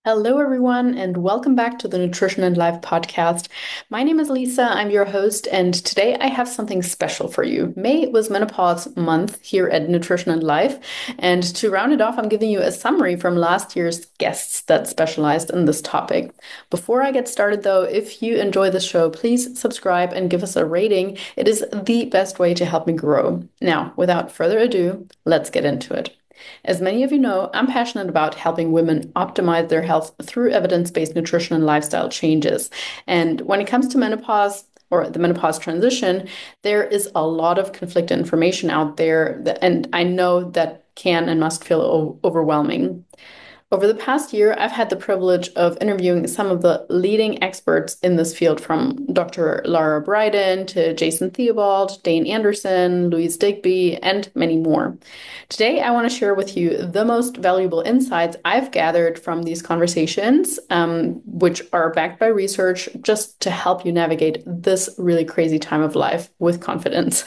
Hello, everyone, and welcome back to the Nutrition and Life podcast. My name is Lisa. I'm your host, and today I have something special for you. May was menopause month here at Nutrition and Life, and to round it off, I'm giving you a summary from last year's guests that specialized in this topic. Before I get started, though, if you enjoy the show, please subscribe and give us a rating. It is the best way to help me grow. Now, without further ado, let's get into it. As many of you know, I'm passionate about helping women optimize their health through evidence-based nutrition and lifestyle changes. And when it comes to menopause, or the menopause transition, there is a lot of conflicted information out there, and I know that can and must feel overwhelming. Over the past year, I've had the privilege of interviewing some of the leading experts in this field, from Dr. Lara Briden to Jason Theobald, Dane Anderson, Louise Digby, and many more. Today, I want to share with you the most valuable insights I've gathered from these conversations, which are backed by research, just to help you navigate this really crazy time of life with confidence.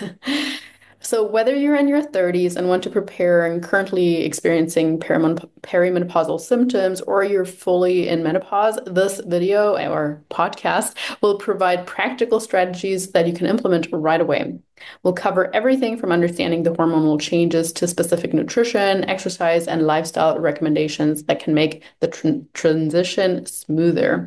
So, whether you're in your 30s and want to prepare and currently experiencing perimenopausal symptoms, or you're fully in menopause, this video or podcast will provide practical strategies that you can implement right away. We'll cover everything from understanding the hormonal changes to specific nutrition, exercise, and lifestyle recommendations that can make the transition smoother.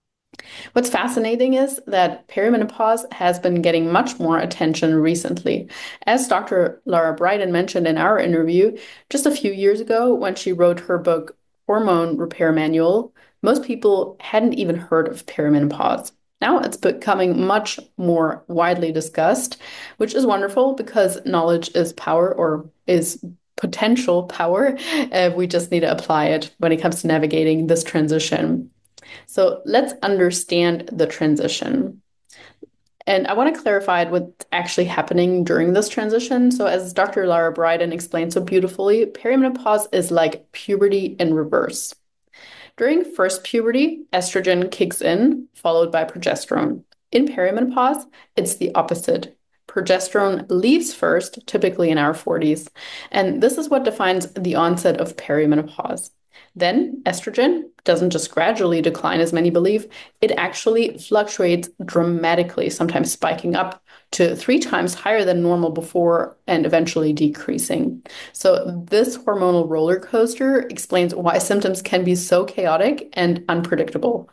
What's fascinating is that perimenopause has been getting much more attention recently. As Dr. Lara Briden mentioned in our interview, just a few years ago, when she wrote her book, Hormone Repair Manual, most people hadn't even heard of perimenopause. Now it's becoming much more widely discussed, which is wonderful because knowledge is power, or is potential power. We just need to apply it when it comes to navigating this transition. So let's understand the transition. And I want to clarify what's actually happening during this transition. So, as Dr. Lara Briden explained so beautifully, perimenopause is like puberty in reverse. During first puberty, estrogen kicks in, followed by progesterone. In perimenopause, it's the opposite. Progesterone leaves first, typically in our 40s. And this is what defines the onset of perimenopause. Then estrogen doesn't just gradually decline, as many believe, it actually fluctuates dramatically, sometimes spiking up to 3 times higher than normal before and eventually decreasing. So, this hormonal roller coaster explains why symptoms can be so chaotic and unpredictable.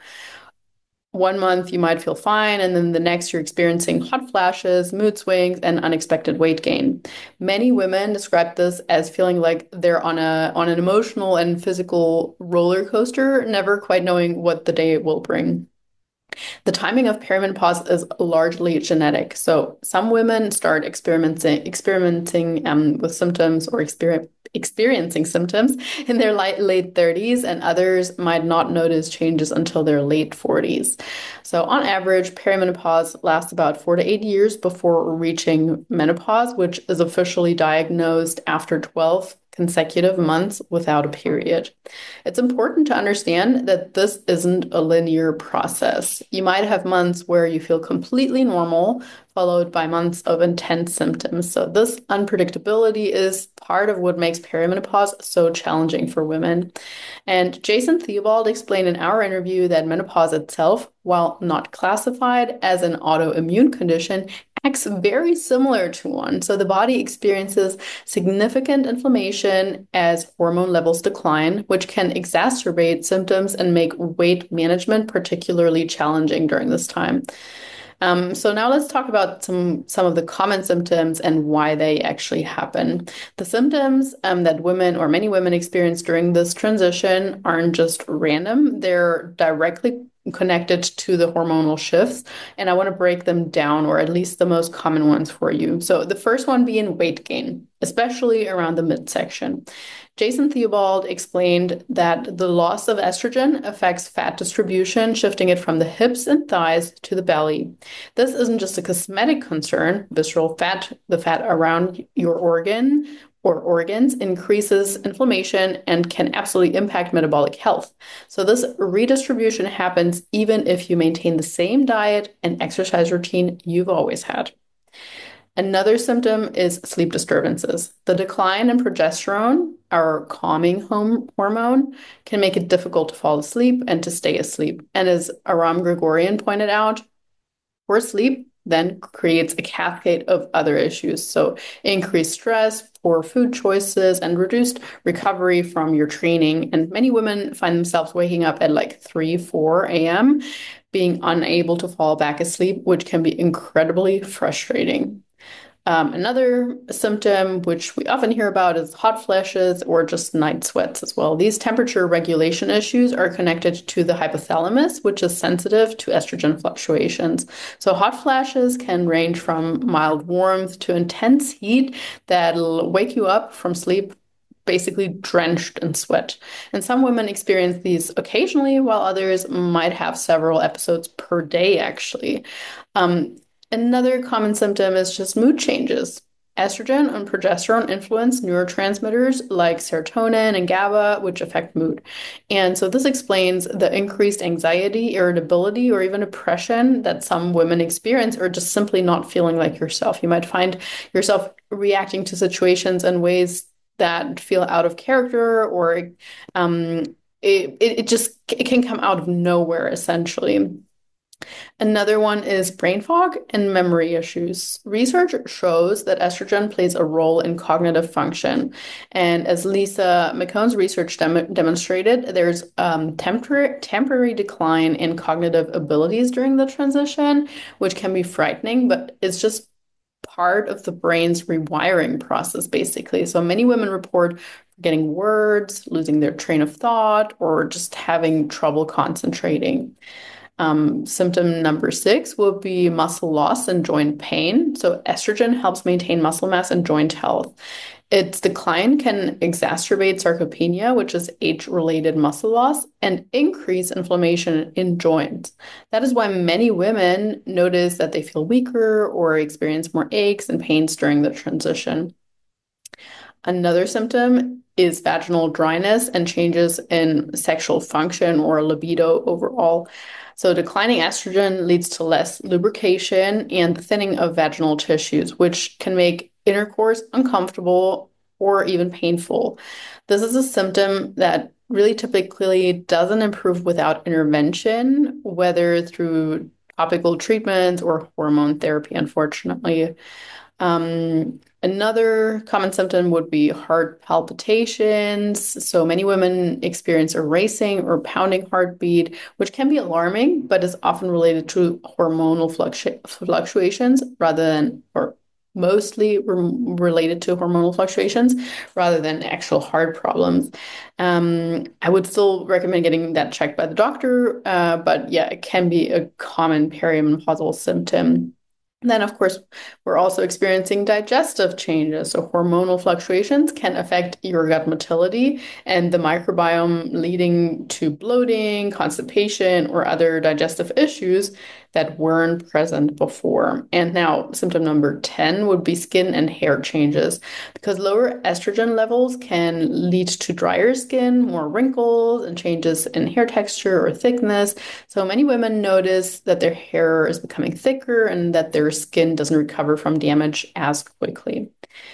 One month you might feel fine, and then the next you're experiencing hot flashes, mood swings, and unexpected weight gain. Many women describe this as feeling like they're on an emotional and physical roller coaster, never quite knowing what the day will bring. The timing of perimenopause is largely genetic. So some women start experimenting with symptoms, or experiencing symptoms in their late 30s, and others might not notice changes until their late 40s. So on average, perimenopause lasts about 4 to 8 years before reaching menopause, which is officially diagnosed after 12 consecutive months without a period. It's important to understand that this isn't a linear process. You might have months where you feel completely normal, followed by months of intense symptoms. So, this unpredictability is part of what makes perimenopause so challenging for women. And Jason Theobald explained in our interview that menopause itself, while not classified as an autoimmune condition, acts very similar to one. So the body experiences significant inflammation as hormone levels decline, which can exacerbate symptoms and make weight management particularly challenging during this time. So now let's talk about some of the common symptoms and why they actually happen. The symptoms that women, or many women, experience during this transition aren't just random. They're directly connected to the hormonal shifts, and I want to break them down, or at least the most common ones for you. So the first one being weight gain, especially around the midsection. Jason Theobald explained that the loss of estrogen affects fat distribution, shifting it from the hips and thighs to the belly. This isn't just a cosmetic concern. Visceral fat, the fat around your organ or organs, increases inflammation and can absolutely impact metabolic health. So this redistribution happens even if you maintain the same diet and exercise routine you've always had. Another symptom is sleep disturbances. The decline in progesterone, our calming hormone, can make it difficult to fall asleep and to stay asleep. And as Aram Grigorian pointed out, poor sleep then creates a cascade of other issues. So, increased stress, poor food choices, and reduced recovery from your training. And many women find themselves waking up at like 3, 4 a.m., being unable to fall back asleep, which can be incredibly frustrating. Another symptom, which we often hear about, is hot flashes or just night sweats as well. These temperature regulation issues are connected to the hypothalamus, which is sensitive to estrogen fluctuations. So, hot flashes can range from mild warmth to intense heat that'll wake you up from sleep basically drenched in sweat. And some women experience these occasionally, while others might have several episodes per day, actually. Um, Another common symptom is just mood changes. Estrogen and progesterone influence neurotransmitters like serotonin and GABA, which affect mood. And so this explains the increased anxiety, irritability, or even depression that some women experience, or just simply not feeling like yourself. You might find yourself reacting to situations in ways that feel out of character, or um, it can come out of nowhere, essentially. Another one is brain fog and memory issues. Research shows that estrogen plays a role in cognitive function. And as Lisa McCone's research demonstrated, there's temporary decline in cognitive abilities during the transition, which can be frightening, but it's just part of the brain's rewiring process, basically. So many women report forgetting words, losing their train of thought, or just having trouble concentrating. Symptom number 6 will be muscle loss and joint pain. So, estrogen helps maintain muscle mass and joint health. Its decline can exacerbate sarcopenia, which is age-related muscle loss, and increase inflammation in joints. That is why many women notice that they feel weaker or experience more aches and pains during the transition. Another symptom is vaginal dryness and changes in sexual function or libido overall. So, declining estrogen leads to less lubrication and the thinning of vaginal tissues, which can make intercourse uncomfortable or even painful. This is a symptom that really typically doesn't improve without intervention, whether through topical treatments or hormone therapy, unfortunately. Another common symptom would be heart palpitations. So many women experience a racing or pounding heartbeat, which can be alarming, but is often related to hormonal fluctuations rather than, or mostly related to hormonal fluctuations rather than actual heart problems. I would still recommend getting that checked by the doctor, but yeah, it can be a common perimenopausal symptom. And then, of course, we're also experiencing digestive changes. So, hormonal fluctuations can affect your gut motility and the microbiome, leading to bloating, constipation, or other digestive issues that weren't present before. And now, symptom number 10 would be skin and hair changes, because lower estrogen levels can lead to drier skin, more wrinkles, and changes in hair texture or thickness. So many women notice that their hair is becoming thicker and that their skin doesn't recover from damage as quickly.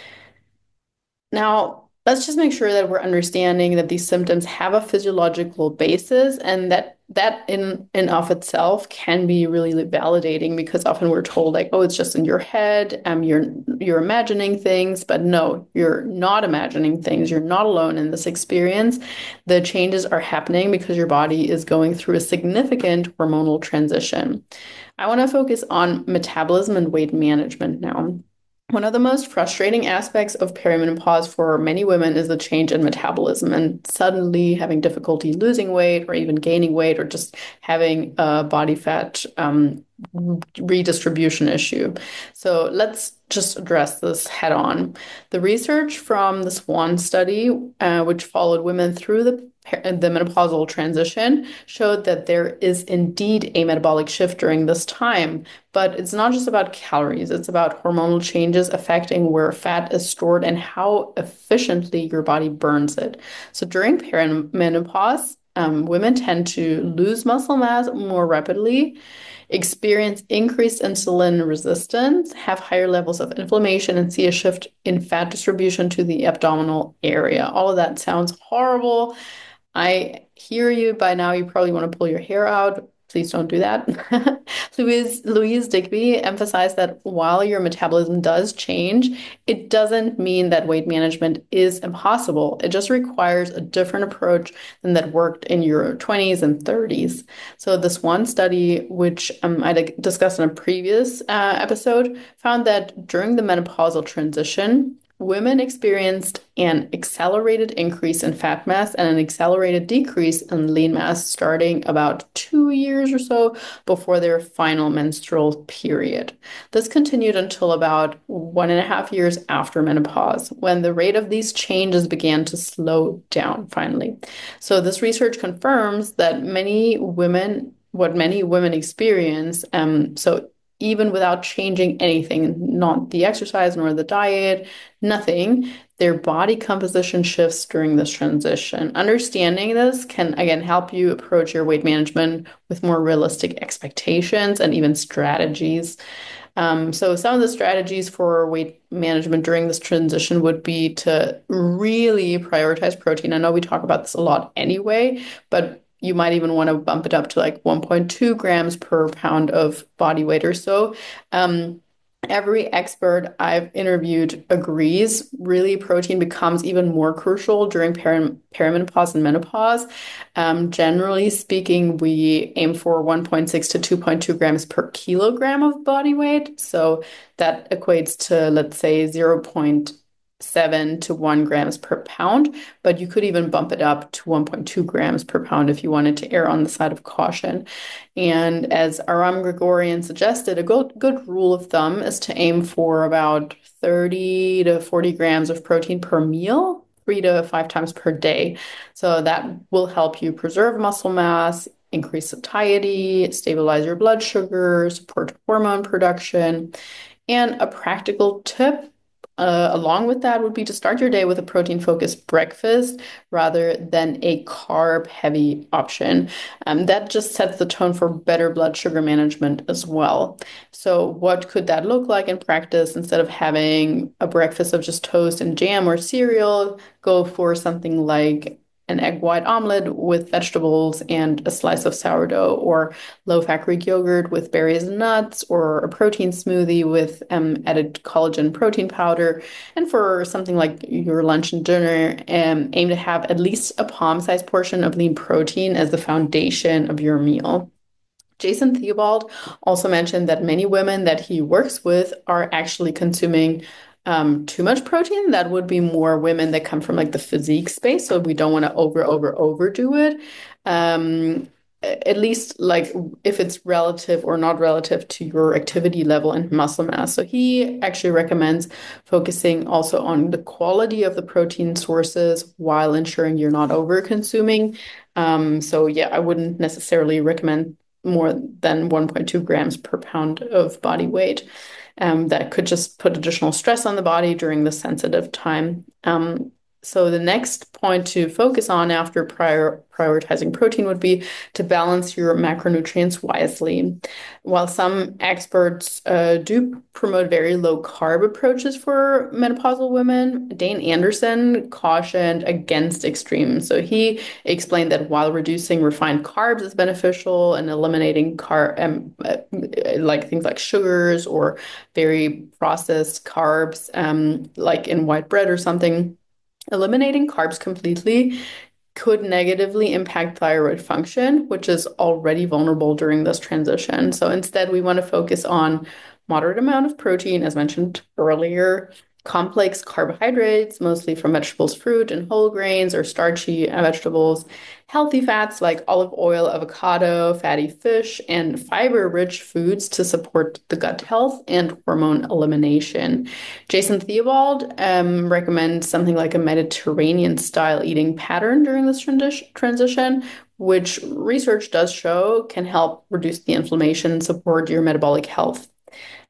Now, let's just make sure that we're understanding that these symptoms have a physiological basis, and that in and of itself can be really validating, because often we're told like, oh, it's just in your head, you're imagining things, but no, you're not imagining things. You're not alone in this experience. The changes are happening because your body is going through a significant hormonal transition. I want to focus on metabolism and weight management now. One of the most frustrating aspects of perimenopause for many women is the change in metabolism and suddenly having difficulty losing weight or even gaining weight, or just having a body fat redistribution issue. So let's just address this head on. The research from the SWAN study, which followed women through the menopausal transition, showed that there is indeed a metabolic shift during this time. But it's not just about calories, it's about hormonal changes affecting where fat is stored and how efficiently your body burns it. So during perimenopause, women tend to lose muscle mass more rapidly, experience increased insulin resistance, have higher levels of inflammation, and see a shift in fat distribution to the abdominal area. All of that sounds horrible. I hear you. By now, you probably want to pull your hair out. Please don't do that. Louise Digby emphasized that while your metabolism does change, it doesn't mean that weight management is impossible. It just requires a different approach than that worked in your 20s and 30s. So this one study, which I discussed in a previous episode, found that during the menopausal transition, women experienced an accelerated increase in fat mass and an accelerated decrease in lean mass starting about 2 years or so before their final menstrual period. This continued until about 1.5 years after menopause, when the rate of these changes began to slow down finally. So this research confirms that what many women experience, so even without changing anything, not the exercise nor the diet, nothing, their body composition shifts during this transition. Understanding this can, again, help you approach your weight management with more realistic expectations and even strategies. So some of the strategies for weight management during this transition would be to really prioritize protein. I know we talk about this a lot anyway, but you might even want to bump it up to like 1.2 grams per pound of body weight or so. Every expert I've interviewed agrees really protein becomes even more crucial during perimenopause and menopause. Generally speaking, we aim for 1.6 to 2.2 grams per kilogram of body weight. So that equates to, let's say, 0.7 to 1 grams per pound, but you could even bump it up to 1.2 grams per pound if you wanted to err on the side of caution. And as Aram Grigorian suggested, a good rule of thumb is to aim for about 30 to 40 grams of protein per meal, 3 to 5 times per day. So that will help you preserve muscle mass, increase satiety, stabilize your blood sugar, support hormone production. And a practical tip along with that would be to start your day with a protein-focused breakfast rather than a carb-heavy option. That just sets the tone for better blood sugar management as well. So what could that look like in practice? Instead of having a breakfast of just toast and jam or cereal, go for something like an egg white omelet with vegetables and a slice of sourdough, or low-fat Greek yogurt with berries and nuts, or a protein smoothie with added collagen protein powder. And for something like your lunch and dinner, aim to have at least a palm-sized portion of lean protein as the foundation of your meal. Jason Theobald also mentioned that many women that he works with are actually consuming too much protein. That would be more women that come from like the physique space. So we don't want to overdo it. At least like if it's relative or not relative to your activity level and muscle mass. So he actually recommends focusing also on the quality of the protein sources while ensuring you're not over consuming. So yeah, I wouldn't necessarily recommend more than 1.2 grams per pound of body weight. That could just put additional stress on the body during the sensitive time. So the next point to focus on after prioritizing protein would be to balance your macronutrients wisely. While some experts do promote very low carb approaches for menopausal women, Dane Anderson cautioned against extremes. So he explained that while reducing refined carbs is beneficial and eliminating like things like sugars or very processed carbs, like in white bread or something, eliminating carbs completely could negatively impact thyroid function, which is already vulnerable during this transition. So instead, we want to focus on moderate amount of protein, as mentioned earlier, complex carbohydrates, mostly from vegetables, fruit, and whole grains or starchy vegetables, healthy fats like olive oil, avocado, fatty fish, and fiber-rich foods to support the gut health and hormone elimination. Jason Theobald recommends something like a Mediterranean-style eating pattern during this transition, which research does show can help reduce the inflammation and support your metabolic health.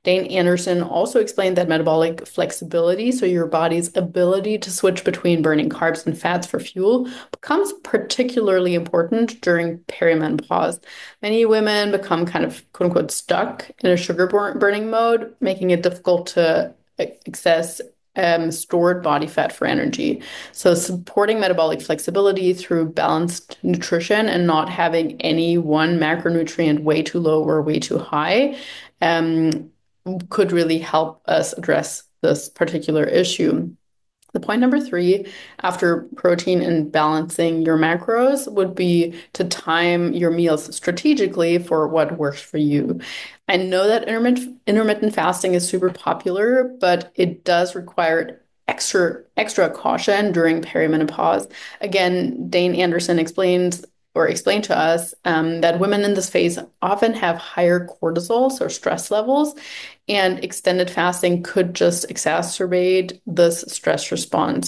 Dane Anderson also explained that metabolic flexibility, so your body's ability to switch between burning carbs and fats for fuel, becomes particularly important during perimenopause. Many women become kind of quote unquote stuck in a sugar burning mode, making it difficult to access stored body fat for energy. So, supporting metabolic flexibility through balanced nutrition and not having any one macronutrient way too low or way too high could really help us address this particular issue. The point number three, after protein and balancing your macros, would be to time your meals strategically for what works for you. I know that intermittent fasting is super popular, but it does require extra caution during perimenopause. Again, Dane Anderson explained to us that women in this phase often have higher cortisol, so stress levels, and extended fasting could just exacerbate this stress response.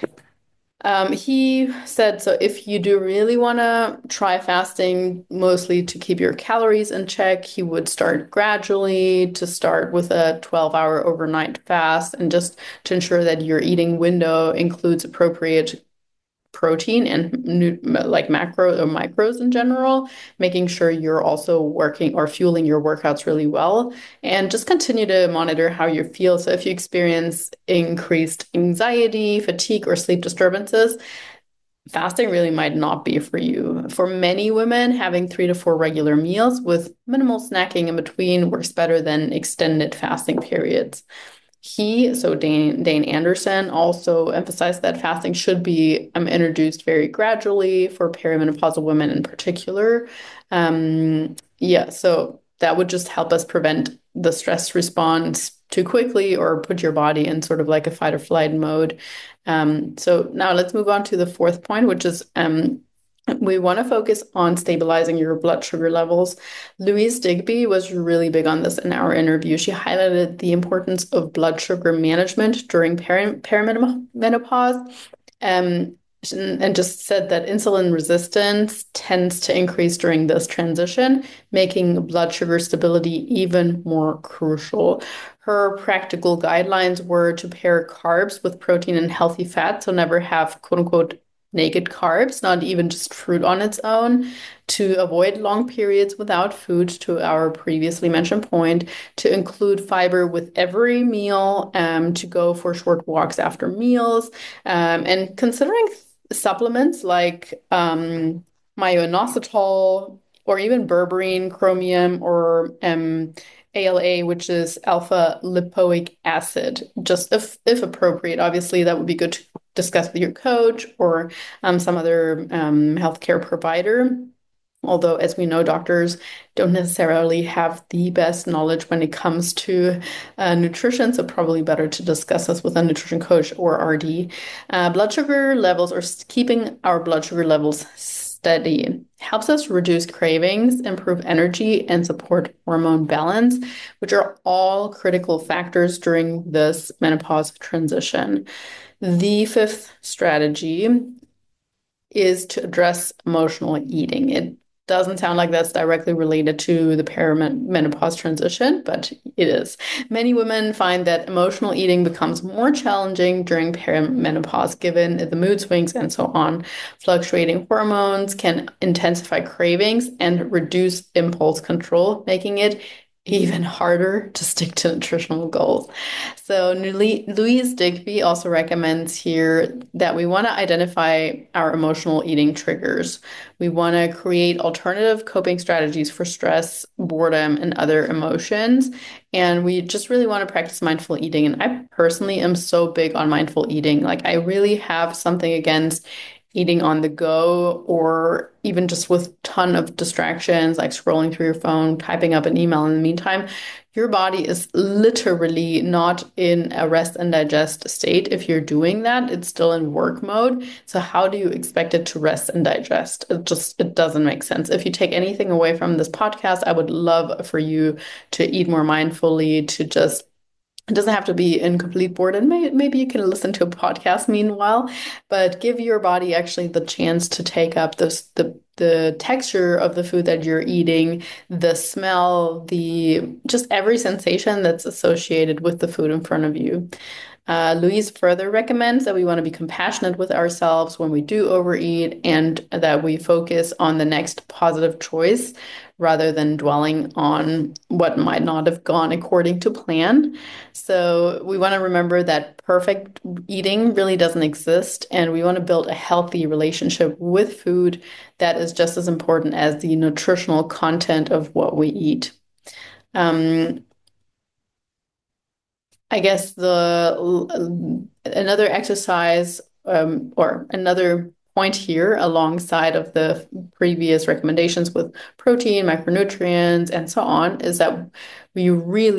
He said, so if you do really want to try fasting, mostly to keep your calories in check, he would start gradually to start with a 12-hour overnight fast and just to ensure that your eating window includes appropriate protein and like macro or micros in general, making sure you're also working or fueling your workouts really well, and just continue to monitor how you feel. So if you experience increased anxiety, fatigue, or sleep disturbances, fasting really might not be for you. For many women, having 3 to 4 regular meals with minimal snacking in between works better than extended fasting periods. Dane Anderson, also emphasized that fasting should be introduced very gradually for perimenopausal women in particular. So that would just help us prevent the stress response too quickly or put your body in sort of like a fight or flight mode. So now let's move on to the fourth point, which is we want to focus on stabilizing your blood sugar levels. Louise Digby was really big on this in our interview. She highlighted the importance of blood sugar management during perimenopause, and just said that insulin resistance tends to increase during this transition, making blood sugar stability even more crucial. Her practical guidelines were to pair carbs with protein and healthy fat, so never have quote unquote naked carbs, not even just fruit on its own, to avoid long periods without food, to our previously mentioned point, to include fiber with every meal, to go for short walks after meals, and considering supplements like myo-inositol or even berberine, chromium, or ALA, which is alpha lipoic acid, just if appropriate. Obviously, that would be good to discuss with your coach or some other healthcare provider. Although, as we know, doctors don't necessarily have the best knowledge when it comes to nutrition, so probably better to discuss this with a nutrition coach or RD. Blood sugar levels, or keeping our blood sugar levels steady, helps us reduce cravings, improve energy, and support hormone balance, which are all critical factors during this menopause transition. The fifth strategy is to address emotional eating. It doesn't sound like that's directly related to the perimenopause transition, but it is. Many women find that emotional eating becomes more challenging during perimenopause, given the mood swings and so on. Fluctuating hormones can intensify cravings and reduce impulse control, making it even harder to stick to nutritional goals. So Louise Digby also recommends here that we want to identify our emotional eating triggers. We want to create alternative coping strategies for stress, boredom, and other emotions. And we just really want to practice mindful eating. And I personally am so big on mindful eating. Like, I really have something against eating on the go, or even just with ton of distractions, like scrolling through your phone, typing up an email in the meantime. Your body is literally not in a rest and digest state. If you're doing that, it's still in work mode. So how do you expect it to rest and digest? It doesn't make sense. If you take anything away from this podcast, I would love for you to eat more mindfully, to just, it doesn't have to be in complete boredom. Maybe you can listen to a podcast meanwhile, but give your body actually the chance to take up the the texture of the food that you're eating, the smell, the just every sensation that's associated with the food in front of you. Louise further recommends that we want to be compassionate with ourselves when we do overeat and that we focus on the next positive choice rather than dwelling on what might not have gone according to plan. So we want to remember that perfect eating really doesn't exist, and we want to build a healthy relationship with food that is just as important as the nutritional content of what we eat. Um, I guess the another exercise or another point here alongside of the previous recommendations with protein, micronutrients, and so on is that we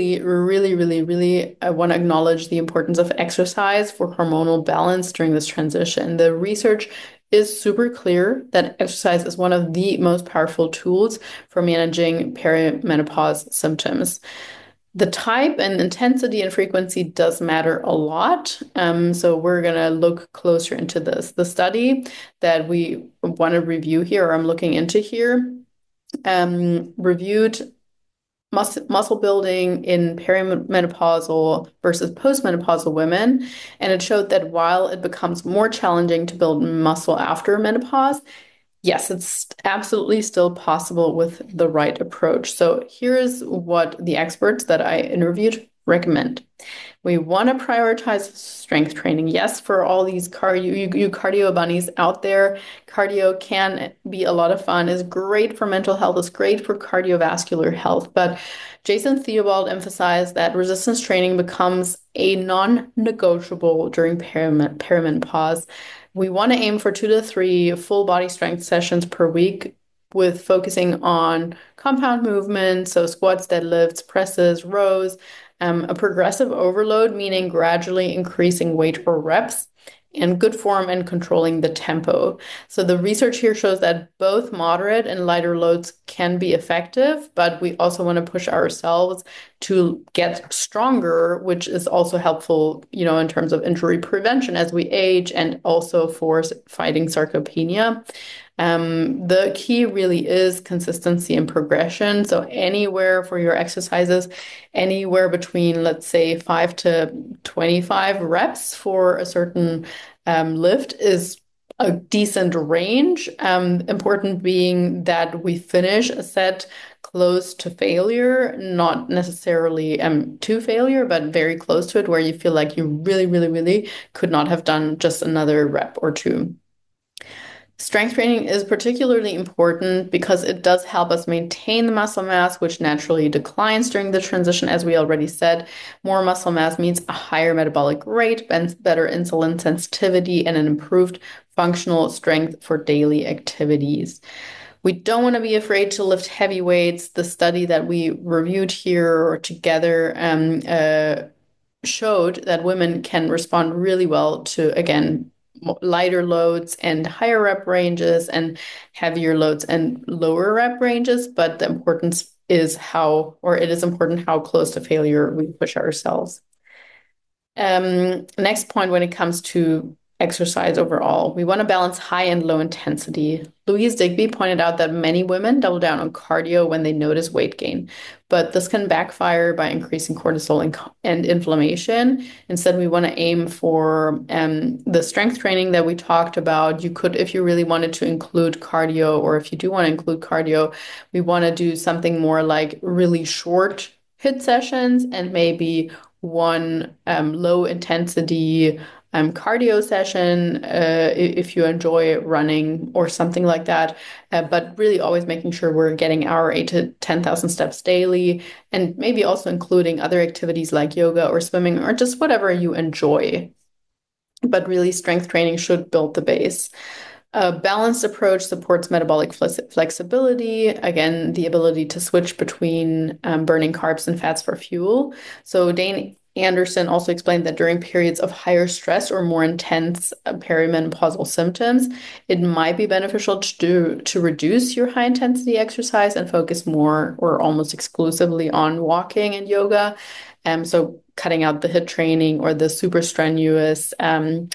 really want to acknowledge the importance of exercise for hormonal balance during this transition. The research is super clear that exercise is one of the most powerful tools for managing perimenopause symptoms. The type and intensity and frequency does matter a lot. So we're going to look closer into this. The study that we want to review here, or I'm looking into here, reviewed muscle building in perimenopausal versus postmenopausal women. And it showed that while it becomes more challenging to build muscle after menopause, yes, it's absolutely still possible with the right approach. So here's what the experts that I interviewed recommend. We want to prioritize strength training. Yes, for all these you cardio bunnies out there, cardio can be a lot of fun, is great for mental health, is great for cardiovascular health. But Jason Theobald emphasized that resistance training becomes a non-negotiable during perimenopause. We want to aim for 2 to 3 full body strength sessions per week with focusing on compound movements, so squats, deadlifts, presses, rows, a progressive overload, meaning gradually increasing weight or reps, and good form and controlling the tempo. So the research here shows that both moderate and lighter loads can be effective, but we also want to push ourselves to get stronger, which is also helpful, in terms of injury prevention as we age and also for fighting sarcopenia. The key really is consistency and progression. So anywhere for your exercises, anywhere between, let's say, 5 to 25 reps for a certain lift is a decent range. Important being that we finish a set close to failure, not necessarily to failure, but very close to it, where you feel like you really could not have done just another rep or two. Strength training is particularly important because it does help us maintain the muscle mass, which naturally declines during the transition. As we already said, more muscle mass means a higher metabolic rate, better insulin sensitivity, and an improved functional strength for daily activities. We don't want to be afraid to lift heavy weights. The study that we reviewed here together showed that women can respond really well to, again, lighter loads and higher rep ranges and heavier loads and lower rep ranges. But the importance is it is important how close to failure we push ourselves. Next point, when it comes to exercise overall, we want to balance high and low intensity. Louise Digby pointed out that many women double down on cardio when they notice weight gain, but this can backfire by increasing cortisol and inflammation. Instead, we want to aim for the strength training that we talked about. You could, if you really wanted to include cardio, or if you do want to include cardio, we want to do something more like really short HIIT sessions and maybe one low intensity cardio session if you enjoy running or something like that. But really always making sure we're getting our 8 to 10,000 steps daily, and maybe also including other activities like yoga or swimming or just whatever you enjoy. But really, strength training should build the base. A balanced approach supports metabolic flexibility, again, the ability to switch between burning carbs and fats for fuel. So Dane Anderson also explained that during periods of higher stress or more intense perimenopausal symptoms, it might be beneficial to reduce your high intensity exercise and focus more or almost exclusively on walking and yoga. So cutting out the HIIT training or the super strenuous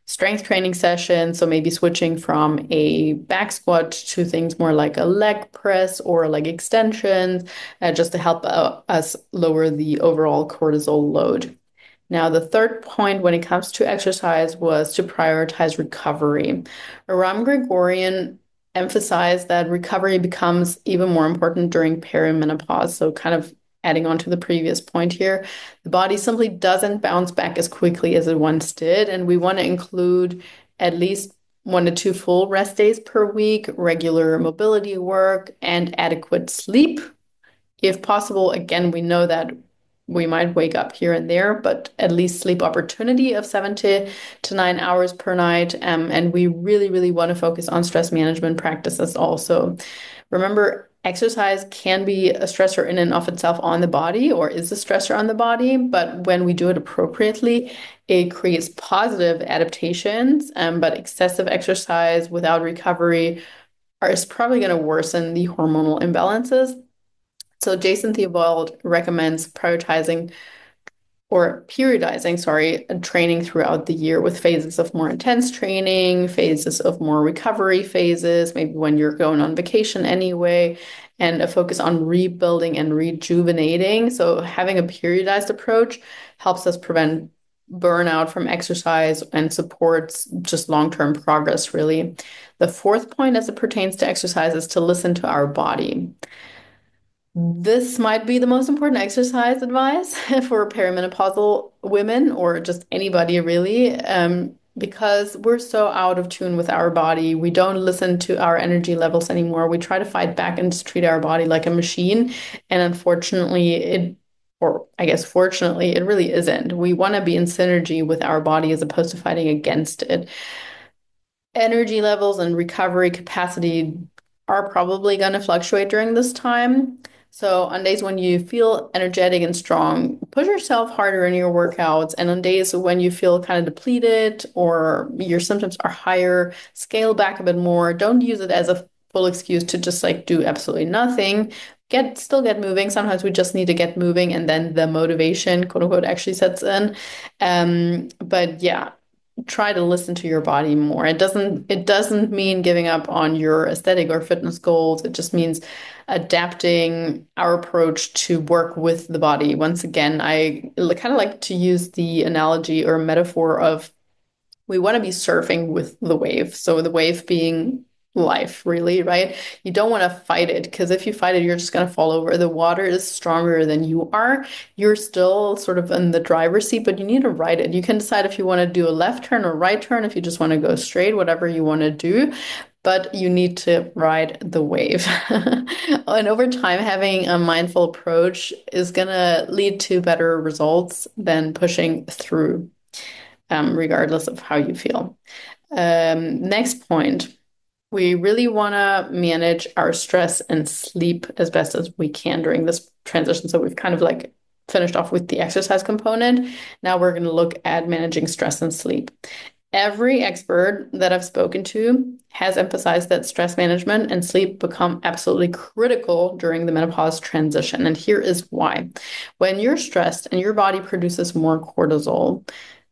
strength training session. So maybe switching from a back squat to things more like a leg press or leg extensions, just to help us lower the overall cortisol load. Now, the third point when it comes to exercise was to prioritize recovery. Aram Gregorian emphasized that recovery becomes even more important during perimenopause. So, kind of adding on to the previous point here, the body simply doesn't bounce back as quickly as it once did. And we want to include at least 1 to 2 full rest days per week, regular mobility work, and adequate sleep. If possible, again, we know that we might wake up here and there, but at least sleep opportunity of 7 to 9 hours per night. And we really, really want to focus on stress management practices also. Remember, exercise can be a stressor in and of itself on the body, or is a stressor on the body, but when we do it appropriately, it creates positive adaptations. But excessive exercise without recovery is probably going to worsen the hormonal imbalances. So Jason Theobald recommends prioritizing or periodizing, training throughout the year with phases of more intense training, phases of more recovery phases, maybe when you're going on vacation anyway, and a focus on rebuilding and rejuvenating. So having a periodized approach helps us prevent burnout from exercise and supports just long-term progress, really. The fourth point as it pertains to exercise is to listen to our body. This might be the most important exercise advice for perimenopausal women or just anybody really, because we're so out of tune with our body. We don't listen to our energy levels anymore. We try to fight back and just treat our body like a machine. And unfortunately, or I guess fortunately, it really isn't. We want to be in synergy with our body as opposed to fighting against it. Energy levels and recovery capacity are probably going to fluctuate during this time. So on days when you feel energetic and strong, push yourself harder in your workouts. And on days when you feel kind of depleted or your symptoms are higher, scale back a bit more. Don't use it as a full excuse to just like do absolutely nothing. Still get moving. Sometimes we just need to get moving and then the motivation, quote unquote, actually sets in. But yeah, try to listen to your body more. It doesn't mean giving up on your aesthetic or fitness goals. It just means adapting our approach to work with the body. Once again, I kind of like to use the analogy or metaphor of we want to be surfing with the wave. So the wave being life, really, right? You don't want to fight it because if you fight it, you're just going to fall over. The water is stronger than you are. You're still sort of in the driver's seat, but you need to ride it. You can decide if you want to do a left turn or right turn, if you just want to go straight, whatever you want to do. But you need to ride the wave. And over time, having a mindful approach is going to lead to better results than pushing through, regardless of how you feel. Next point. We really want to manage our stress and sleep as best as we can during this transition. So we've kind of like finished off with the exercise component. Now we're going to look at managing stress and sleep. Every expert that I've spoken to has emphasized that stress management and sleep become absolutely critical during the menopause transition. And here is why. When you're stressed and your body produces more cortisol,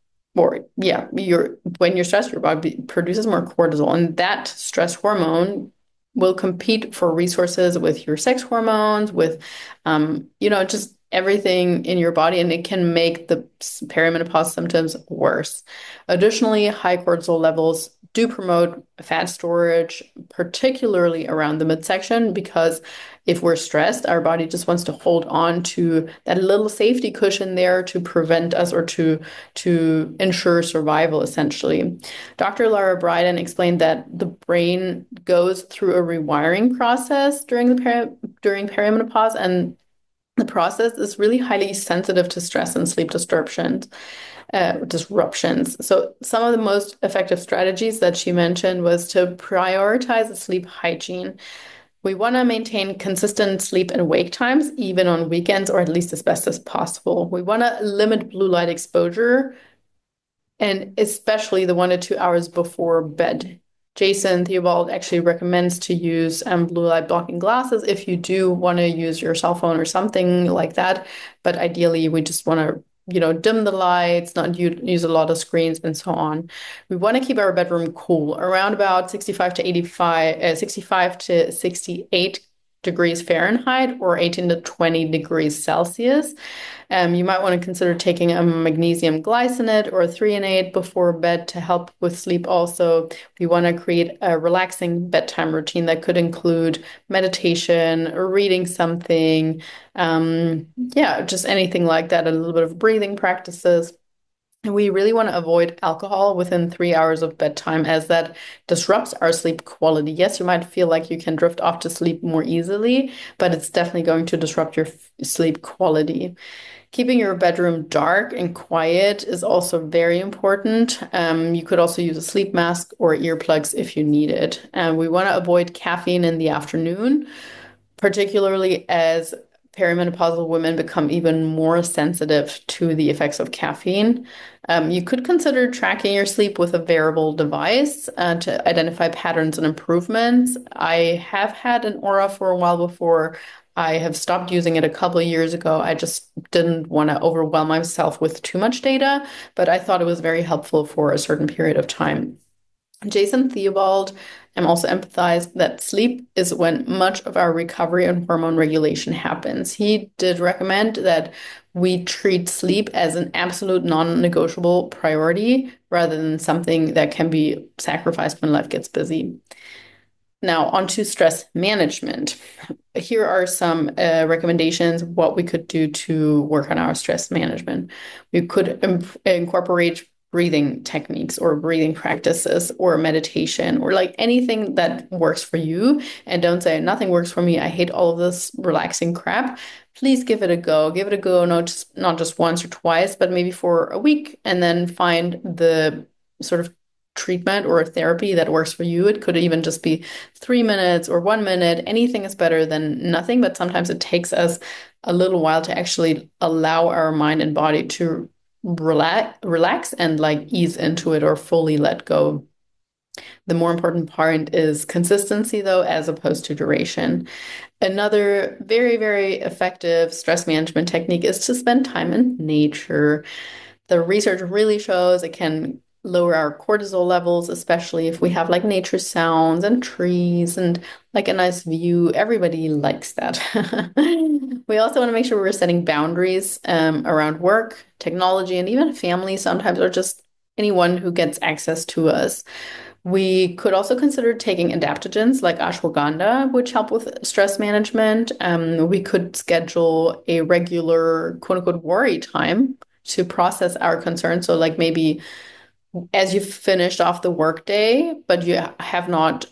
when you're stressed, your body produces more cortisol, and that stress hormone will compete for resources with your sex hormones, with just everything in your body, and it can make the perimenopause symptoms worse. Additionally, high cortisol levels do promote fat storage, particularly around the midsection, because if we're stressed, our body just wants to hold on to that little safety cushion there to prevent us or to ensure survival, essentially. Dr. Laura Briden explained that the brain goes through a rewiring process during perimenopause, and the process is really highly sensitive to stress and sleep disruptions. So some of the most effective strategies that she mentioned was to prioritize sleep hygiene. We want to maintain consistent sleep and wake times, even on weekends, or at least as best as possible. We want to limit blue light exposure, and especially the 1 to 2 hours before bed. Jason Theobald actually recommends to use blue light blocking glasses if you do want to use your cell phone or something like that. But ideally, we just want to dim the lights, not use a lot of screens, and so on. We want to keep our bedroom cool, around about 65 to 68 degrees Fahrenheit or 18 to 20 degrees Celsius. You might want to consider taking a magnesium glycinate or a threonate before bed to help with sleep also. We want to create a relaxing bedtime routine that could include meditation or reading something. Just anything like that, a little bit of breathing practices. And we really want to avoid alcohol within 3 hours of bedtime as that disrupts our sleep quality. Yes, you might feel like you can drift off to sleep more easily, but it's definitely going to disrupt your sleep quality. Keeping your bedroom dark and quiet is also very important. You could also use a sleep mask or earplugs if you need it. And we want to avoid caffeine in the afternoon, particularly as perimenopausal women become even more sensitive to the effects of caffeine. You could consider tracking your sleep with a wearable device to identify patterns and improvements. I have had an Aura for a while before. I have stopped using it a couple of years ago. I just didn't want to overwhelm myself with too much data, but I thought it was very helpful for a certain period of time. Jason Theobald also emphasized that sleep is when much of our recovery and hormone regulation happens. He did recommend that we treat sleep as an absolute non-negotiable priority rather than something that can be sacrificed when life gets busy. Now, on to stress management. Here are some recommendations what we could do to work on our stress management. We could incorporate breathing techniques or breathing practices or meditation or like anything that works for you. And don't say nothing works for me. I hate all of this relaxing crap. Please give it a go. Give it a go, not just once or twice, but maybe for a week, and then find the sort of treatment or a therapy that works for you. It could even just be 3 minutes or 1 minute. Anything is better than nothing, but sometimes it takes us a little while to actually allow our mind and body to relax and like ease into it or fully let go. The more important part is consistency, though, as opposed to duration. Another very, very effective stress management technique is to spend time in nature. The research really shows it can lower our cortisol levels, especially if we have like nature sounds and trees and like a nice view. Everybody likes that. We also want to make sure we're setting boundaries around work, technology, and even family sometimes, or just anyone who gets access to us. We could also consider taking adaptogens like ashwagandha, which help with stress management. We could schedule a regular quote unquote worry time to process our concerns. So, like maybe as you've finished off the workday, but you have not,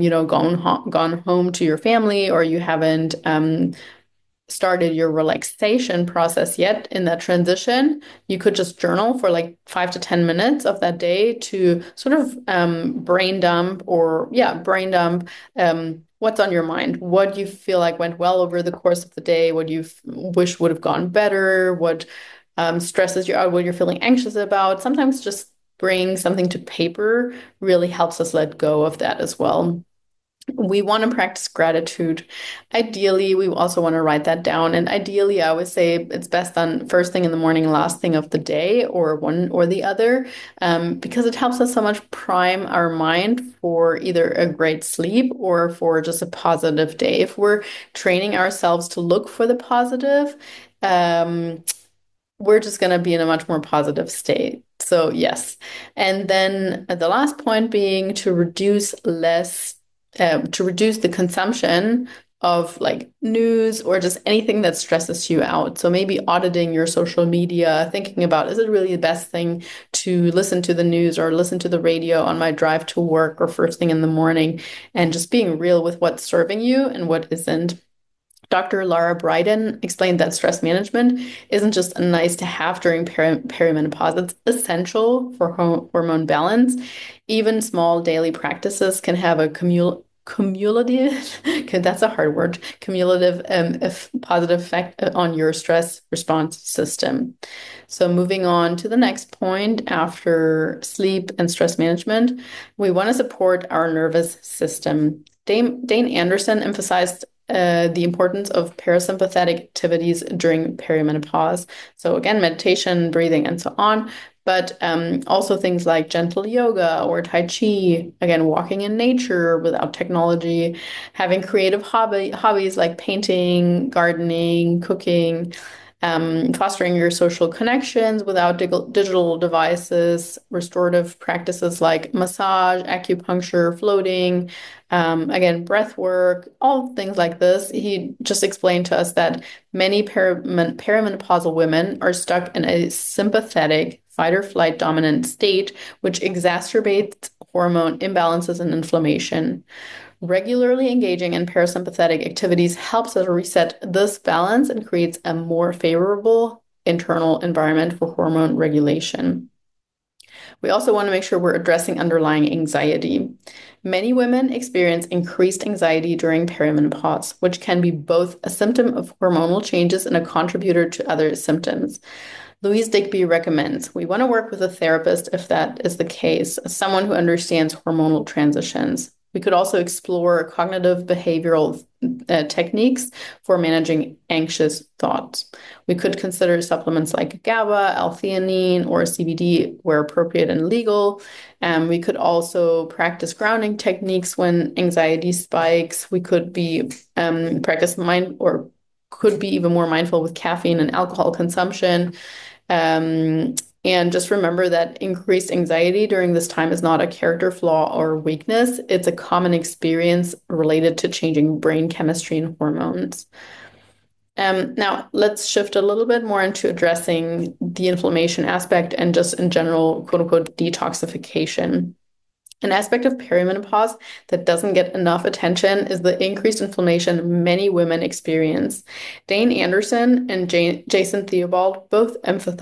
gone home to your family, or you haven't started your relaxation process yet in that transition, you could just journal for like 5 to 10 minutes of that day to sort of brain dump what's on your mind, what you feel like went well over the course of the day, what you wish would have gone better, what stresses you out, what you're feeling anxious about. Sometimes just bringing something to paper really helps us let go of that as well. We want to practice gratitude. Ideally, we also want to write that down. And ideally, I would say it's best done first thing in the morning, last thing of the day, or one or the other, because it helps us so much prime our mind for either a great sleep or for just a positive day. If we're training ourselves to look for the positive, we're just going to be in a much more positive state. So, yes. And then the last point being to reduce the consumption of like news or just anything that stresses you out. So maybe auditing your social media, thinking about, is it really the best thing to listen to the news or listen to the radio on my drive to work or first thing in the morning, and just being real with what's serving you and what isn't. Dr. Laura Briden explained that stress management isn't just a nice to have during perimenopause. It's essential for hormone balance. Even small daily practices can have a cumulative, that's a hard word, cumulative positive effect on your stress response system. So moving on to the next point after sleep and stress management, we want to support our nervous system. Dane Anderson emphasized the importance of parasympathetic activities during perimenopause. So again, meditation, breathing, and so on. But also things like gentle yoga or Tai Chi, again, walking in nature without technology, having creative hobbies like painting, gardening, cooking, fostering your social connections without digital devices, restorative practices like massage, acupuncture, floating, again, breath work, all things like this. He just explained to us that many perimenopausal women are stuck in a sympathetic fight or flight dominant state, which exacerbates hormone imbalances and inflammation. Regularly engaging in parasympathetic activities helps us reset this balance and creates a more favorable internal environment for hormone regulation. We also want to make sure we're addressing underlying anxiety. Many women experience increased anxiety during perimenopause, which can be both a symptom of hormonal changes and a contributor to other symptoms. Louise Digby recommends we want to work with a therapist if that is the case, someone who understands hormonal transitions. We could also explore cognitive behavioral techniques for managing anxious thoughts. We could consider supplements like GABA, L-theanine, or CBD where appropriate and legal. We could also practice grounding techniques when anxiety spikes. We could be practice mind or could be even more mindful with caffeine and alcohol consumption. And just remember that increased anxiety during this time is not a character flaw or weakness. It's a common experience related to changing brain chemistry and hormones. Now, let's shift a little bit more into addressing the inflammation aspect and just in general, quote unquote, detoxification. An aspect of perimenopause that doesn't get enough attention is the increased inflammation many women experience. Dane Anderson and Jason Theobald both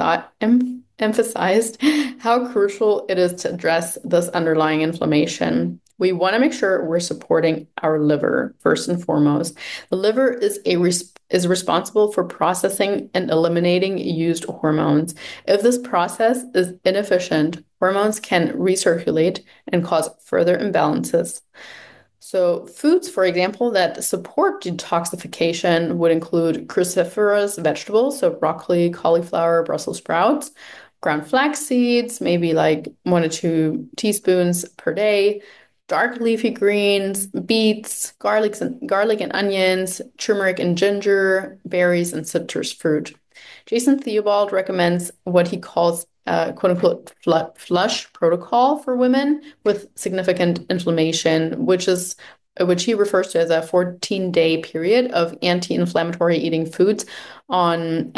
emphasized how crucial it is to address this underlying inflammation. We want to make sure we're supporting our liver first and foremost. The liver is responsible for processing and eliminating used hormones. If this process is inefficient, hormones can recirculate and cause further imbalances. So foods, for example, that support detoxification would include cruciferous vegetables, so broccoli, cauliflower, Brussels sprouts, ground flax seeds, maybe like 1 to 2 teaspoons per day, dark leafy greens, beets, garlic and onions, turmeric and ginger, berries, and citrus fruit. Jason Theobald recommends what he calls quote unquote flush protocol for women with significant inflammation, which he refers to as a 14-day period of anti-inflammatory eating foods on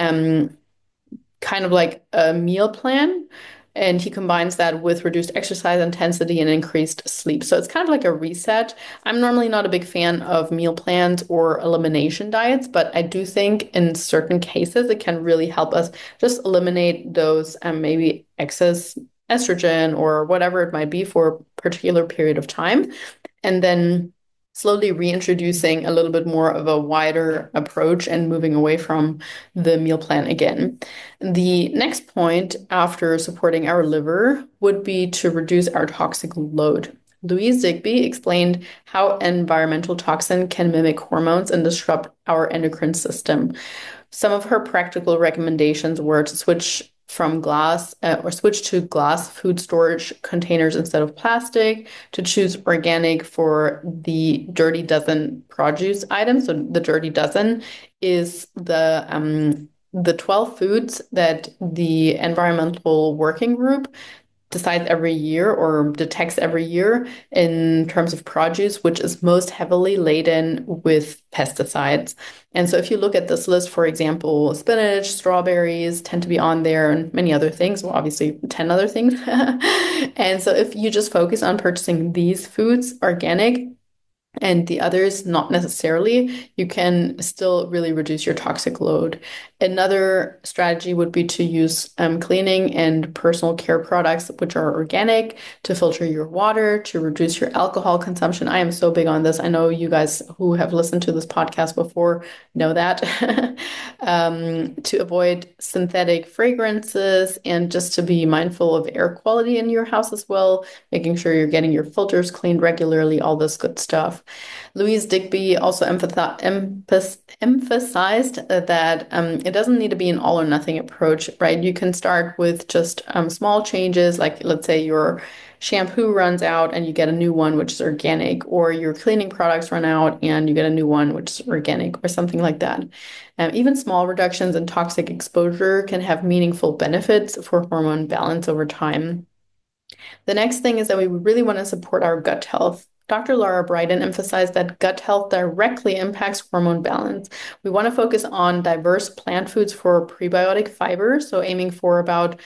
kind of like a meal plan. And he combines that with reduced exercise intensity and increased sleep. So it's kind of like a reset. I'm normally not a big fan of meal plans or elimination diets, but I do think in certain cases it can really help us just eliminate those maybe excess estrogen or whatever it might be for a particular period of time. And then slowly reintroducing a little bit more of a wider approach and moving away from the meal plan again. The next point after supporting our liver would be to reduce our toxic load. Louise Digby explained how environmental toxin can mimic hormones and disrupt our endocrine system. Some of her practical recommendations were to switch to glass food storage containers instead of plastic, to choose organic for the Dirty Dozen produce items. So the Dirty Dozen is the 12 foods that the Environmental Working Group decides every year or detects every year in terms of produce, which is most heavily laden with pesticides. And so if you look at this list, for example, spinach, strawberries tend to be on there and many other things, well, obviously 10 other things. And so if you just focus on purchasing these foods, organic, and the others not necessarily, you can still really reduce your toxic load. Another strategy would be to use cleaning and personal care products, which are organic, to filter your water, to reduce your alcohol consumption. I am so big on this. I know you guys who have listened to this podcast before know that. To avoid synthetic fragrances and just to be mindful of air quality in your house as well, making sure you're getting your filters cleaned regularly, all this good stuff. health. Louise Digby also emphasized that it doesn't need to be an all or nothing approach, right? You can start with just small changes, like let's say your shampoo runs out and you get a new one, which is organic, or your cleaning products run out and you get a new one, which is organic, or something like that. Even small reductions in toxic exposure can have meaningful benefits for hormone balance over time. The next thing is that we really want to support our gut health. Dr. Laura Briden emphasized that gut health directly impacts hormone balance. We want to focus on diverse plant foods for prebiotic fiber, so aiming for about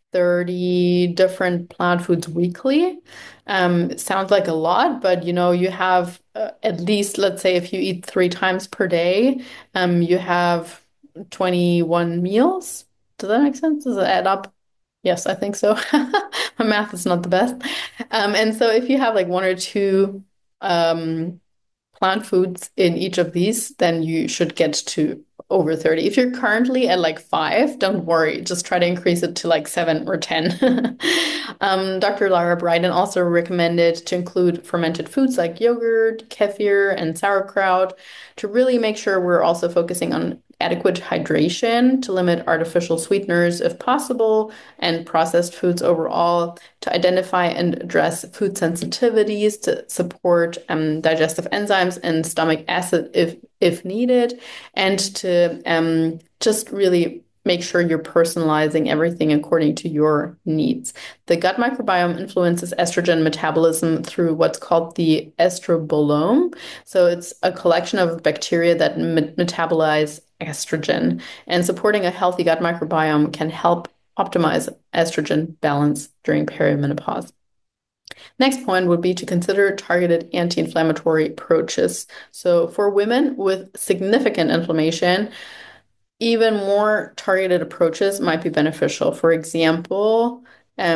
30 different plant foods weekly. It sounds like a lot, but you have at least, let's say, if you eat 3 times per day, you have 21 meals. Does that make sense? Does it add up? Yes, I think so. My math is not the best. And so if you have like one or two um, plant foods in each of these, then you should get to over 30. If you're currently at like 5, don't worry. Just try to increase it to like 7 or 10. Dr. Lara Bryden also recommended to include fermented foods like yogurt, kefir, and sauerkraut to really make sure we're also focusing on adequate hydration, to limit artificial sweeteners if possible, and processed foods overall, to identify and address food sensitivities, to support digestive enzymes and stomach acid if needed, and to just really make sure you're personalizing everything according to your needs. The gut microbiome influences estrogen metabolism through what's called the estrobolome. So it's a collection of bacteria that metabolize estrogen, and supporting a healthy gut microbiome can help optimize estrogen balance during perimenopause. Next point would be to consider targeted anti-inflammatory approaches. So for women with significant inflammation, even more targeted approaches might be beneficial. For example,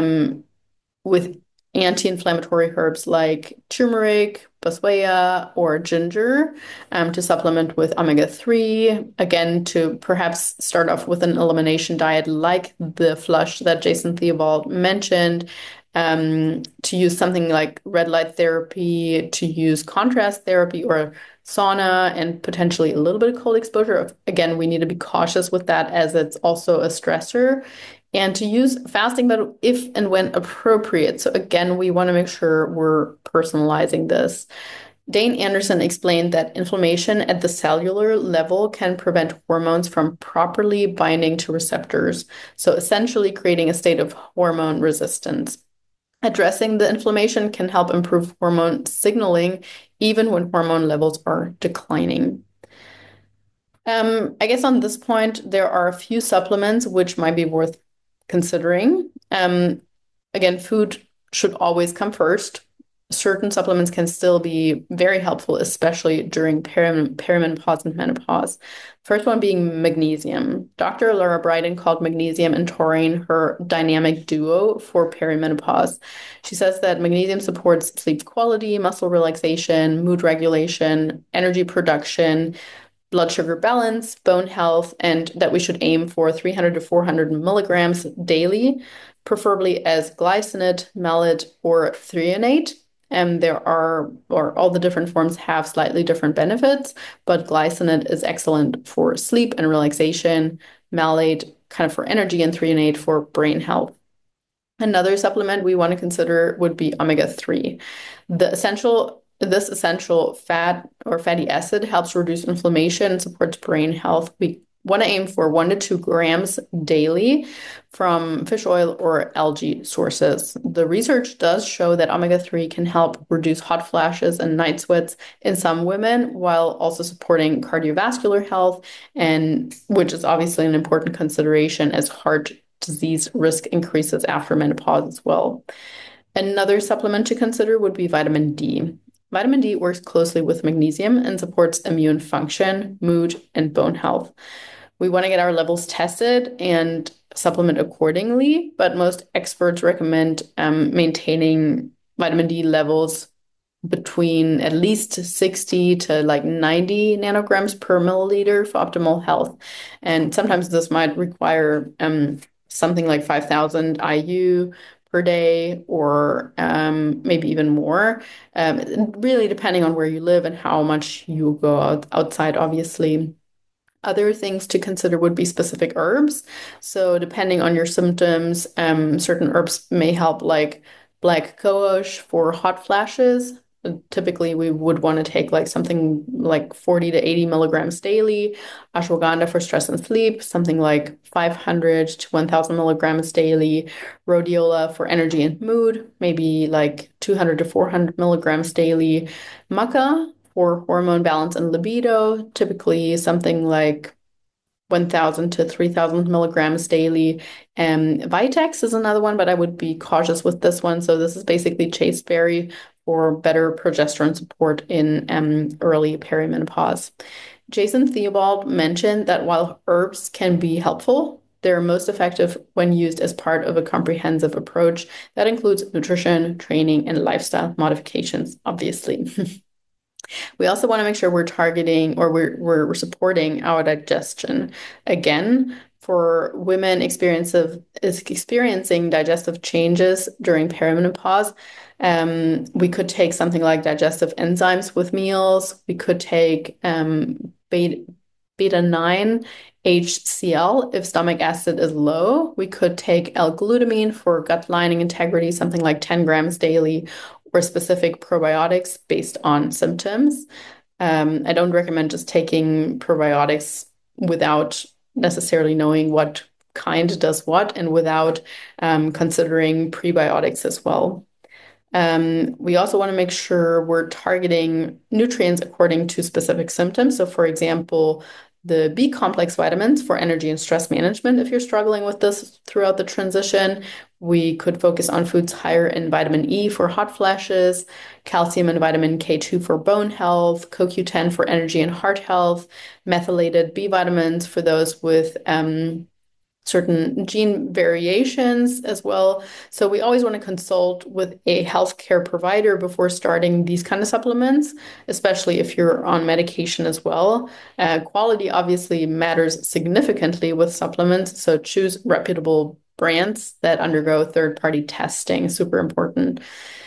with anti-inflammatory herbs like turmeric, boswellia, or ginger, to supplement with omega-3. Again, to perhaps start off with an elimination diet like the flush that Jason Theobald mentioned, to use something like red light therapy, to use contrast therapy or sauna, and potentially a little bit of cold exposure. Again, we need to be cautious with that as it's also a stressor. And to use fasting, but if and when appropriate. So again, we want to make sure we're personalizing this. Dane Anderson explained that inflammation at the cellular level can prevent hormones from properly binding to receptors, so essentially creating a state of hormone resistance. Addressing the inflammation can help improve hormone signaling even when hormone levels are declining. I guess on this point, there are a few supplements which might be worth considering. Again, food should always come first. Certain supplements can still be very helpful, especially during perimenopause and menopause. First one being magnesium. Dr. Laura Briden called magnesium and taurine her dynamic duo for perimenopause. She says that magnesium supports sleep quality, muscle relaxation, mood regulation, energy production, blood sugar balance, bone health, and that we should aim for 300 to 400 milligrams daily, preferably as glycinate, malate, or threonate. And all the different forms have slightly different benefits, but glycinate is excellent for sleep and relaxation, malate kind of for energy, and threonate for brain health. Another supplement we want to consider would be omega-3. This essential fat or fatty acid helps reduce inflammation and supports brain health. We want to aim for 1 to 2 grams daily from fish oil or algae sources. The research does show that omega-3 can help reduce hot flashes and night sweats in some women, while also supporting cardiovascular health, and which is obviously an important consideration as heart disease risk increases after menopause as well. Another supplement to consider would be vitamin D. Vitamin D works closely with magnesium and supports immune function, mood, and bone health. We want to get our levels tested and supplement accordingly, but most experts recommend maintaining vitamin D levels between at least 60 to like 90 nanograms per milliliter for optimal health. And sometimes this might require something like 5,000 IU per day or maybe even more, really depending on where you live and how much you go outside, obviously. Other things to consider would be specific herbs. So depending on your symptoms, certain herbs may help, like black cohosh for hot flashes. Typically, we would want to take like something like 40 to 80 milligrams daily. Ashwagandha for stress and sleep, something like 500 to 1,000 milligrams daily. Rhodiola for energy and mood, maybe like 200 to 400 milligrams daily. Maca for hormone balance and libido, typically something like 1,000 to 3,000 milligrams daily. Vitex is another one, but I would be cautious with this one. So this is basically chasteberry for better progesterone support in early perimenopause. Jason Theobald mentioned that while herbs can be helpful, they're most effective when used as part of a comprehensive approach that includes nutrition, training, and lifestyle modifications, obviously. We also want to make sure we're targeting or we're supporting our digestion. Again, for women experiencing digestive changes during perimenopause, we could take something like digestive enzymes with meals. We could take beta 9 HCl if stomach acid is low. We could take L-glutamine for gut lining integrity, something like 10 grams daily, or specific probiotics based on symptoms. I don't recommend just taking probiotics without necessarily knowing what kind does what and without considering prebiotics as well. We also want to make sure we're targeting nutrients according to specific symptoms. So, for example, the B complex vitamins for energy and stress management. If you're struggling with this throughout the transition, we could focus on foods higher in vitamin E for hot flashes, calcium and vitamin K2 for bone health, CoQ10 for energy and heart health, methylated B vitamins for those with certain gene variations as well. So we always want to consult with a healthcare provider before starting these kind of supplements, especially if you're on medication as well. Quality obviously matters significantly with supplements, so choose reputable brands that undergo third-party testing, super important.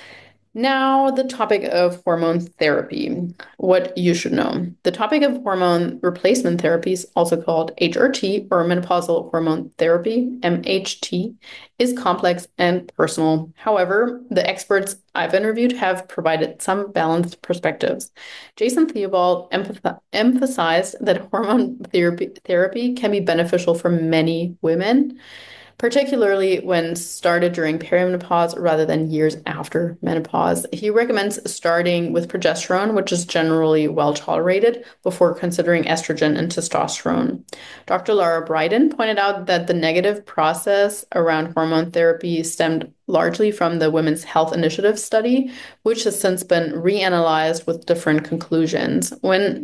Now, the topic of hormone therapy, what you should know. The topic of hormone replacement therapies, also called HRT or menopausal hormone therapy, MHT, is complex and personal. However, the experts I've interviewed have provided some balanced perspectives. Jason Theobald emphasized that hormone therapy can be beneficial for many women, particularly when started during perimenopause rather than years after menopause. He recommends starting with progesterone, which is generally well tolerated, before considering estrogen and testosterone. Dr. Laura Briden pointed out that the negative process around hormone therapy stemmed largely from the Women's Health Initiative study, which has since been reanalyzed with different conclusions. When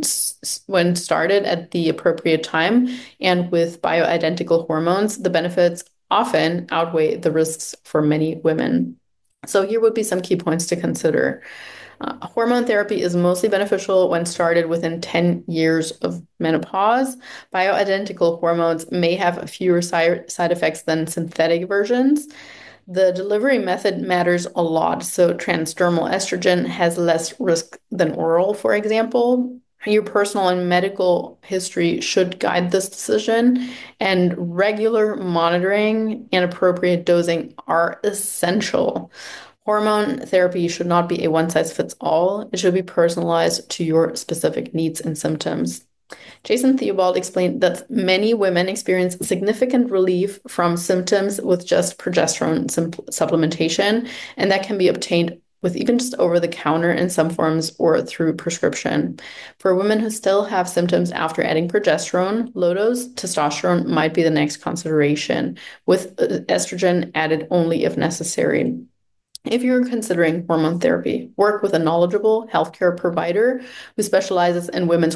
started at the appropriate time and with bioidentical hormones, the benefits often outweigh the risks for many women. So here would be some key points to consider. Hormone therapy is mostly beneficial when started within 10 years of menopause. Bioidentical hormones may have fewer side effects than synthetic versions. The delivery method matters a lot. So transdermal estrogen has less risk than oral, for example. Your personal and medical history should guide this decision, and regular monitoring and appropriate dosing are essential. Hormone therapy should not be a one-size-fits-all. It should be personalized to your specific needs and symptoms. Jason Theobald explained that many women experience significant relief from symptoms with just progesterone supplementation, and that can be obtained with even just over the counter in some forms or through prescription. For women who still have symptoms after adding progesterone, low-dose testosterone might be the next consideration, with estrogen added only if necessary. If you're considering hormone therapy, work with a knowledgeable healthcare provider who specializes in women's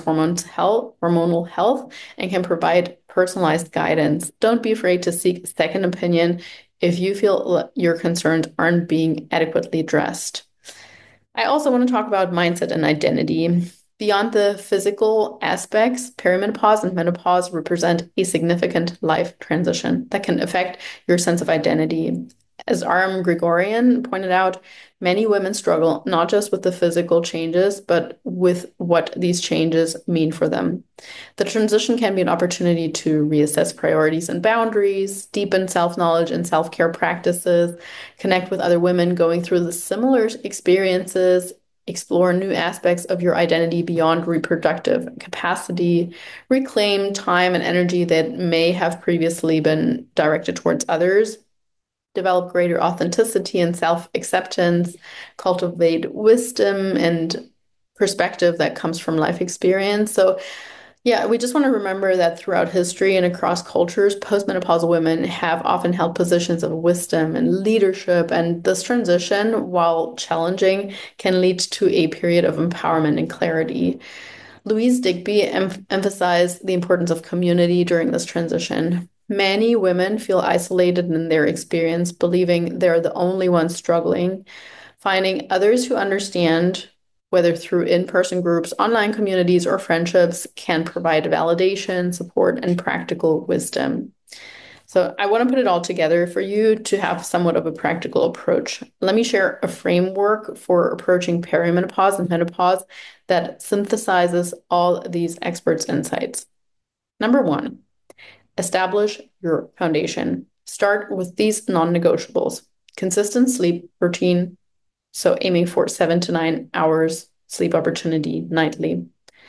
hormonal health, and can provide personalized guidance. Don't be afraid to seek a second opinion if you feel your concerns aren't being adequately addressed. I also want to talk about mindset and identity. Beyond the physical aspects, perimenopause and menopause represent a significant life transition that can affect your sense of identity. As R.M. Grigorian pointed out, many women struggle not just with the physical changes, but with what these changes mean for them. The transition can be an opportunity to reassess priorities and boundaries, deepen self-knowledge and self-care practices, connect with other women going through the similar experiences, explore new aspects of your identity beyond reproductive capacity, reclaim time and energy that may have previously been directed towards others, develop greater authenticity and self-acceptance, cultivate wisdom and perspective that comes from life experience. So, yeah, we just want to remember that throughout history and across cultures, postmenopausal women have often held positions of wisdom and leadership, and this transition, while challenging, can lead to a period of empowerment and clarity. Louise Digby emphasized the importance of community during this transition. Many women feel isolated in their experience, believing they're the only ones struggling. Finding others who understand, whether through in-person groups, online communities, or friendships, can provide validation, support, and practical wisdom. So I want to put it all together for you to have somewhat of a practical approach. Let me share a framework for approaching perimenopause and menopause that synthesizes all these experts' insights. Number one, establish your foundation. Start with these non-negotiables. Consistent sleep routine, so aiming for 7 to 9 hours sleep opportunity nightly.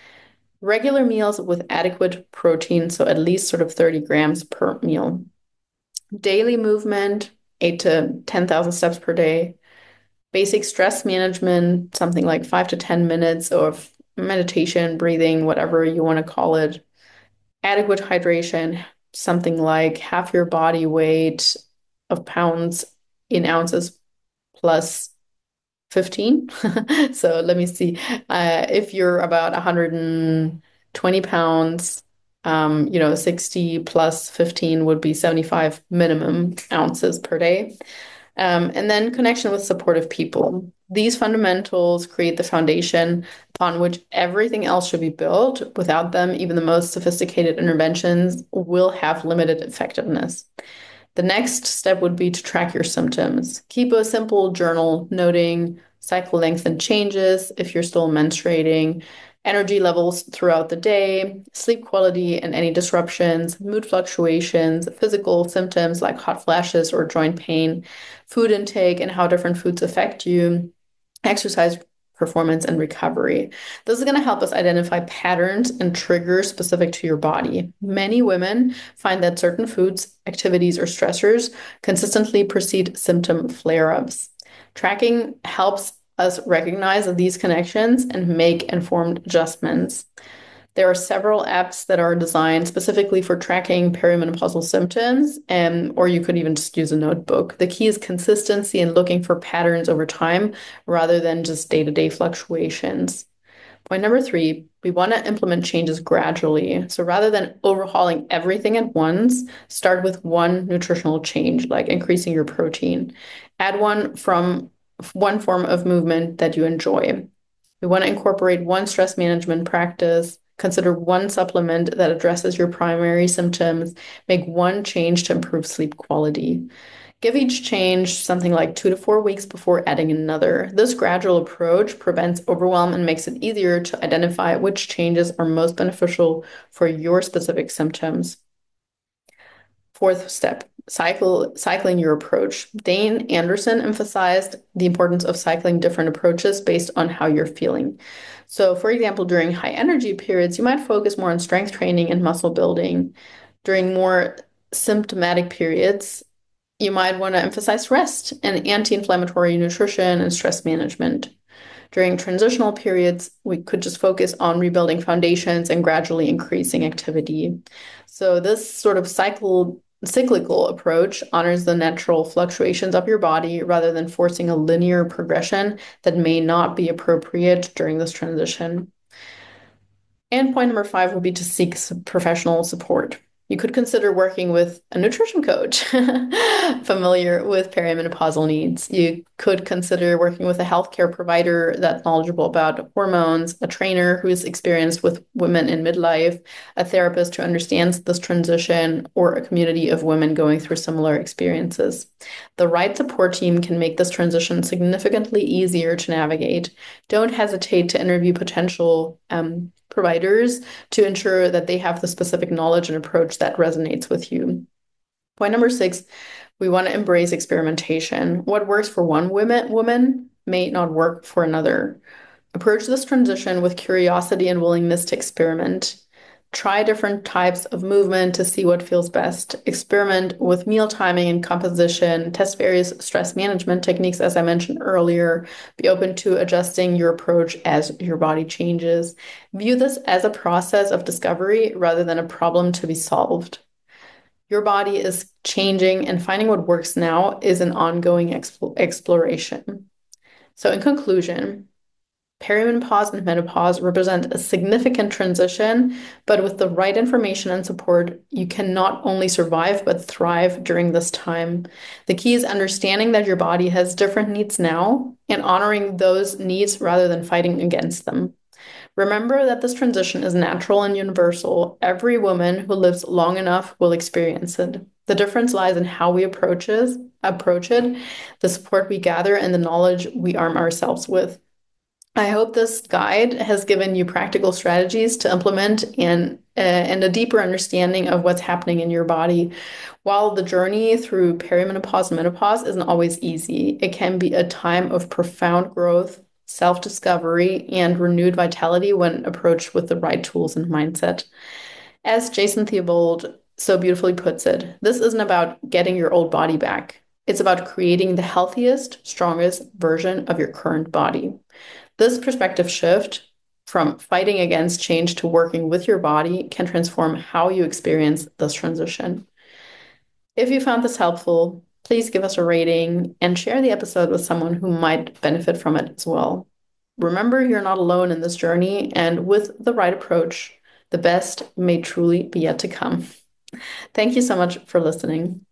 Regular meals with adequate protein, so at least sort of 30 grams per meal. Daily movement, 8 to 10,000 steps per day. Basic stress management, something like 5 to 10 minutes of meditation, breathing, whatever you want to call it. Adequate hydration, something like half your body weight of pounds in ounces plus 15. So let me see. If you're about 120 pounds, 60 plus 15 would be 75 minimum ounces per day. And then connection with supportive people. These fundamentals create the foundation upon which everything else should be built. Without them, even the most sophisticated interventions will have limited effectiveness. The next step would be to track your symptoms. Keep a simple journal noting cycle length and changes if you're still menstruating, energy levels throughout the day, sleep quality and any disruptions, mood fluctuations, physical symptoms like hot flashes or joint pain, food intake and how different foods affect you, exercise performance and recovery. This is going to help us identify patterns and triggers specific to your body. Many women find that certain foods, activities, or stressors consistently precede symptom flare-ups. Tracking helps us recognize these connections and make informed adjustments. There are several apps that are designed specifically for tracking perimenopausal symptoms, or you could even just use a notebook. The key is consistency and looking for patterns over time rather than just day-to-day fluctuations. Point number three, we want to implement changes gradually. So rather than overhauling everything at once, start with one nutritional change, like increasing your protein. Add one form of movement that you enjoy. We want to incorporate one stress management practice, consider one supplement that addresses your primary symptoms, make one change to improve sleep quality. Give each change something like 2 to 4 weeks before adding another. This gradual approach prevents overwhelm and makes it easier to identify which changes are most beneficial for your specific symptoms. Fourth step, cycling your approach. Dane Anderson emphasized the importance of cycling different approaches based on how you're feeling. So, for example, during high energy periods, you might focus more on strength training and muscle building. During more symptomatic periods, you might want to emphasize rest and anti-inflammatory nutrition and stress management. During transitional periods, we could just focus on rebuilding foundations and gradually increasing activity. So this sort of cyclical approach honors the natural fluctuations of your body rather than forcing a linear progression that may not be appropriate during this transition. And point number 5 would be to seek professional support. You could consider working with a nutrition coach familiar with perimenopausal needs. You could consider working with a healthcare provider that's knowledgeable about hormones, a trainer who's experienced with women in midlife, a therapist who understands this transition, or a community of women going through similar experiences. The right support team can make this transition significantly easier to navigate. Don't hesitate to interview potential providers to ensure that they have the specific knowledge and approach that resonates with you. Point number 6, we want to embrace experimentation. What works for one woman may not work for another. Approach this transition with curiosity and willingness to experiment. Try different types of movement to see what feels best. Experiment with meal timing and composition. Test various stress management techniques, as I mentioned earlier. Be open to adjusting your approach as your body changes. View this as a process of discovery rather than a problem to be solved. Your body is changing, and finding what works now is an ongoing exploration. So, in conclusion, perimenopause and menopause represent a significant transition, but with the right information and support, you can not only survive but thrive during this time. The key is understanding that your body has different needs now and honoring those needs rather than fighting against them. Remember that this transition is natural and universal. Every woman who lives long enough will experience it. The difference lies in how we approach it, the support we gather, and the knowledge we arm ourselves with. I hope this guide has given you practical strategies to implement and a deeper understanding of what's happening in your body. While the journey through perimenopause and menopause isn't always easy, it can be a time of profound growth, self-discovery, and renewed vitality when approached with the right tools and mindset. As Jason Theobald so beautifully puts it, this isn't about getting your old body back. It's about creating the healthiest, strongest version of your current body. This perspective shift from fighting against change to working with your body can transform how you experience this transition. If you found this helpful, please give us a rating and share the episode with someone who might benefit from it as well. Remember, you're not alone in this journey, and with the right approach, the best may truly be yet to come. Thank you so much for listening.